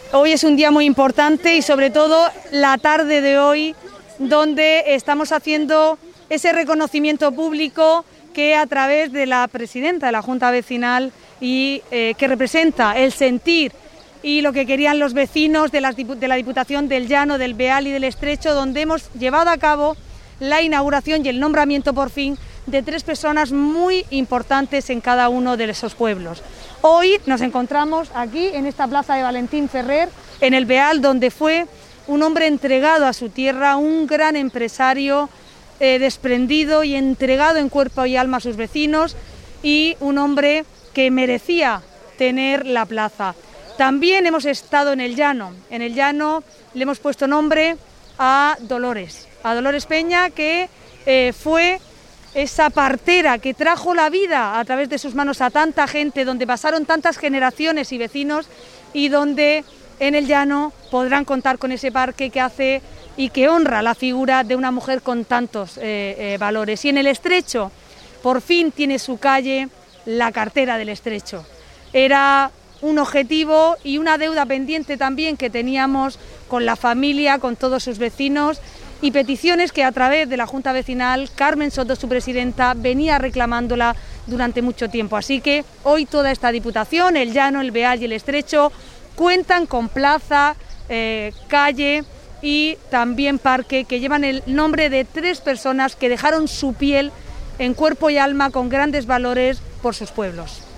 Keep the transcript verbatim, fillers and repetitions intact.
Hoy es un día muy importante y sobre todo la tarde de hoy, donde estamos haciendo ese reconocimiento público que a través de la presidenta de la Junta Vecinal y eh, que representa el sentir y lo que querían los vecinos de, las, de la Diputación del Llano, del Beal y del Estrecho, donde hemos llevado a cabo la inauguración y el nombramiento por fin de tres personas muy importantes en cada uno de esos pueblos. Hoy nos encontramos aquí en esta plaza de Valentín Ferrer, en el Beal, donde fue un hombre entregado a su tierra, un gran empresario eh, desprendido y entregado en cuerpo y alma a sus vecinos, y un hombre que merecía tener la plaza. También hemos estado en el Llano. En el Llano le hemos puesto nombre a Dolores, a Dolores Peña, que eh, fue esa partera que trajo la vida a través de sus manos a tanta gente, donde pasaron tantas generaciones y vecinos, y donde en el Llano podrán contar con ese parque que hace y que honra la figura de una mujer con tantos eh, eh, valores. Y en el Estrecho, por fin tiene su calle la cartera del Estrecho. Era un objetivo y una deuda pendiente también que teníamos con la familia, con todos sus vecinos, y peticiones que a través de la Junta Vecinal, Carmen Soto, su presidenta, venía reclamándola durante mucho tiempo. Así que hoy toda esta Diputación, el Llano, el Beal y el Estrecho, cuentan con plaza, eh, calle y también parque que llevan el nombre de tres personas que dejaron su piel en cuerpo y alma con grandes valores por sus pueblos.